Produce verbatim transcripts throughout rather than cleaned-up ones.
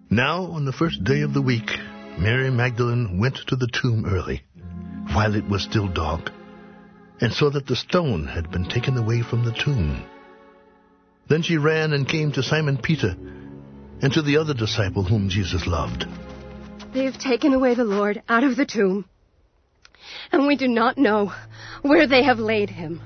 Now, on the first day of the week, Mary Magdalene went to the tomb early, while it was still dark, and saw that the stone had been taken away from the tomb. Then she ran and came to Simon Peter and to the other disciple whom Jesus loved. They have taken away the Lord out of the tomb, and we do not know where they have laid him.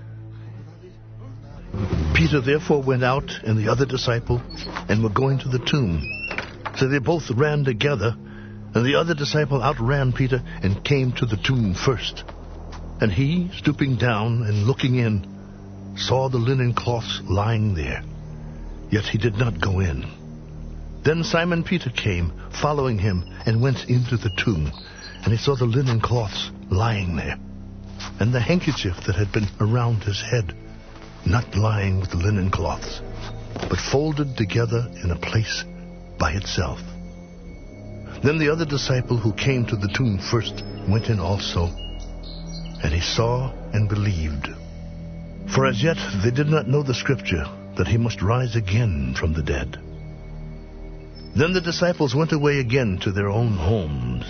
Peter therefore went out and the other disciple and were going to the tomb. So they both ran together, and the other disciple outran Peter and came to the tomb first. And he, stooping down and looking in, saw the linen cloths lying there. Yet he did not go in. Then Simon Peter came, following him, and went into the tomb. And he saw the linen cloths lying there, and the handkerchief that had been around his head, not lying with the linen cloths, but folded together in a place by itself. Then the other disciple who came to the tomb first went in also, and he saw and believed. For as yet they did not know the scripture, that he must rise again from the dead. Then the disciples went away again to their own homes.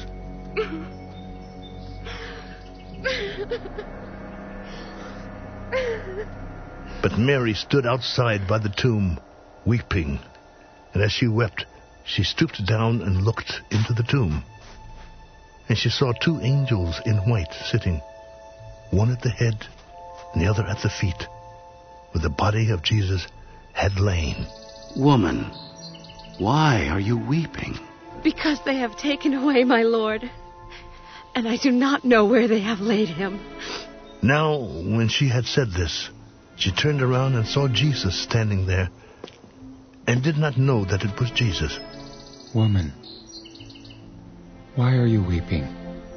But Mary stood outside by the tomb, weeping. And as she wept, she stooped down and looked into the tomb. And she saw two angels in white sitting, one at the head and the other at the feet, where the body of Jesus had lain. Woman, why are you weeping? Because they have taken away my Lord, and I do not know where they have laid him. Now, when she had said this, she turned around and saw Jesus standing there, and did not know that it was Jesus. Woman, why are you weeping?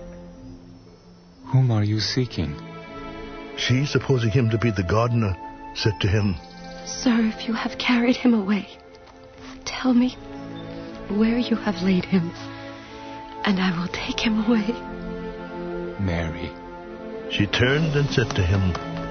Whom are you seeking? She, supposing him to be the gardener, said to him, Sir, if you have carried him away, tell me where you have laid him, and I will take him away. Mary. She turned and said to him,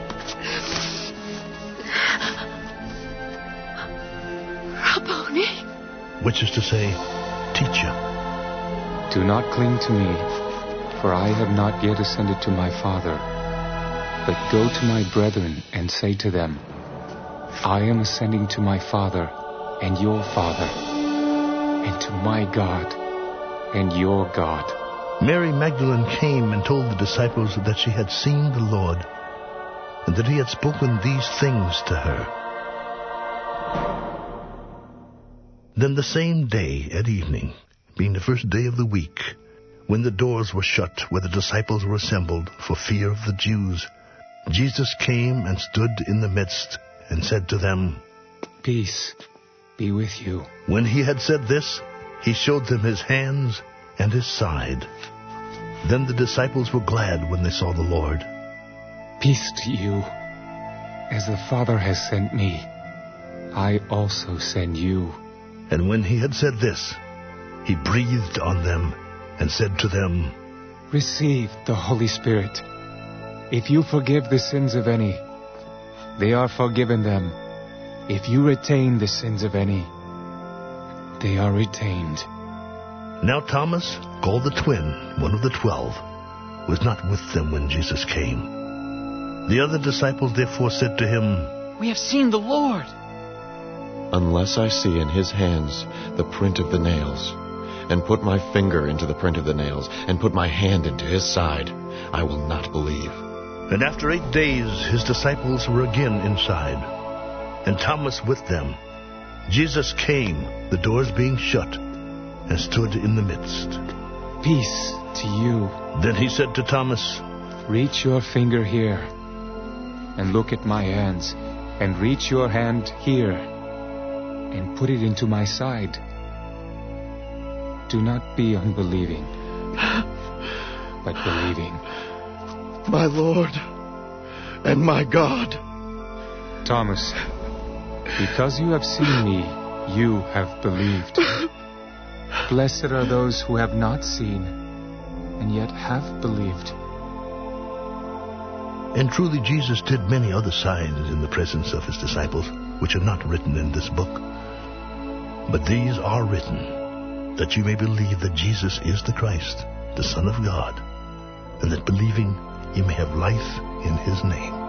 Rabboni, which is to say, Teacher. Do not cling to me, for I have not yet ascended to my Father. But go to my brethren and say to them, I am ascending to my Father and your Father, and to my God and your God. Mary Magdalene came and told the disciples that she had seen the Lord, and that he had spoken these things to her. Then the same day at evening, being the first day of the week, when the doors were shut where the disciples were assembled for fear of the Jews, Jesus came and stood in the midst and said to them, Peace be with you. When he had said this, he showed them his hands and his side. Then the disciples were glad when they saw the Lord. Peace to you. As the Father has sent me, I also send you. And when he had said this, he breathed on them and said to them, Receive the Holy Spirit. If you forgive the sins of any, they are forgiven them. If you retain the sins of any, they are retained. Now Thomas, called the twin, one of the twelve, was not with them when Jesus came. The other disciples therefore said to him, We have seen the Lord. Unless I see in his hands the print of the nails, and put my finger into the print of the nails, and put my hand into his side, I will not believe. And after eight days his disciples were again inside, and Thomas with them. Jesus came, the doors being shut, and stood in the midst. Peace to you. Then he said to Thomas, Reach your finger here, and look at my hands, and reach your hand here, and put it into my side. Do not be unbelieving, but believing. My Lord and my God. Thomas, because you have seen me, you have believed. Blessed are those who have not seen, and yet have believed. And truly Jesus did many other signs in the presence of his disciples, which are not written in this book. But these are written, that you may believe that Jesus is the Christ, the Son of God, and that believing you may have life in his name.